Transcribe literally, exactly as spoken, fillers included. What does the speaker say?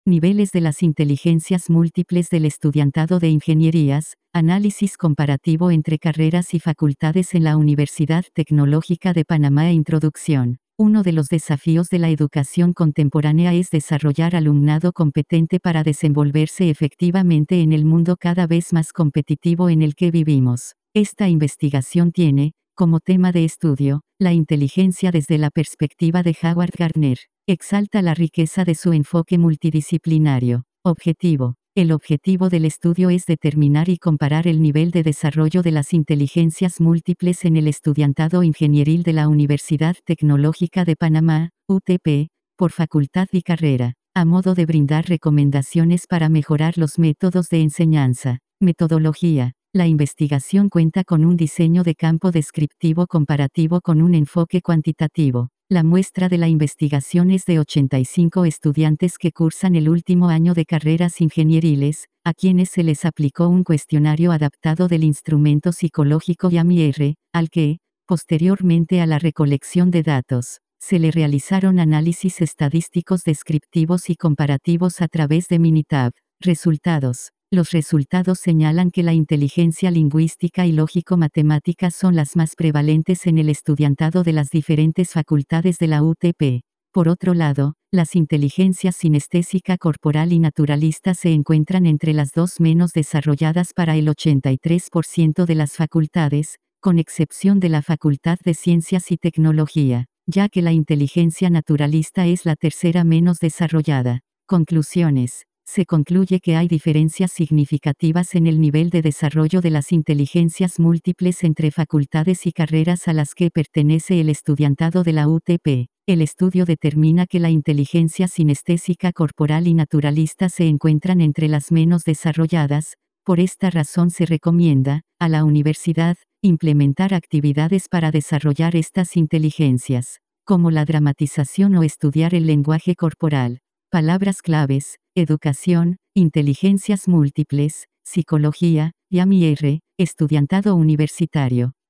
Niveles de las inteligencias múltiples del estudiantado de ingenierías, análisis comparativo entre carreras y facultades en la Universidad Tecnológica de Panamá e introducción. Uno de los desafíos de la educación contemporánea es desarrollar alumnado competente para desenvolverse efectivamente en el mundo cada vez más competitivo en el que vivimos. Esta investigación tiene, como tema de estudio, la inteligencia desde la perspectiva de Howard Gardner. Exalta la riqueza de su enfoque multidisciplinario. Objetivo. El objetivo del estudio es determinar y comparar el nivel de desarrollo de las inteligencias múltiples en el estudiantado ingenieril de la Universidad Tecnológica de Panamá, U T P, por facultad y carrera, a modo de brindar recomendaciones para mejorar los métodos de enseñanza. Metodología. La investigación cuenta con un diseño de campo descriptivo comparativo con un enfoque cuantitativo. La muestra de la investigación es de ochenta y cinco estudiantes que cursan el último año de carreras ingenieriles, a quienes se les aplicó un cuestionario adaptado del instrumento psicológico Y A M I R, al que, posteriormente a la recolección de datos, se le realizaron análisis estadísticos descriptivos y comparativos a través de Minitab. Resultados. Los resultados señalan que la inteligencia lingüística y lógico-matemática son las más prevalentes en el estudiantado de las diferentes facultades de la U T P. Por otro lado, las inteligencias sinestésica corporal y naturalista se encuentran entre las dos menos desarrolladas para el ochenta y tres por ciento de las facultades, con excepción de la Facultad de Ciencias y Tecnología, ya que la inteligencia naturalista es la tercera menos desarrollada. Conclusiones. Se concluye que hay diferencias significativas en el nivel de desarrollo de las inteligencias múltiples entre facultades y carreras a las que pertenece el estudiantado de la U T P. El estudio determina que la inteligencia sinestésica corporal y naturalista se encuentran entre las menos desarrolladas. Por esta razón se recomienda, a la universidad, implementar actividades para desarrollar estas inteligencias, como la dramatización o estudiar el lenguaje corporal. Palabras claves: educación, inteligencias múltiples, psicología, Y A M I R, estudiantado universitario.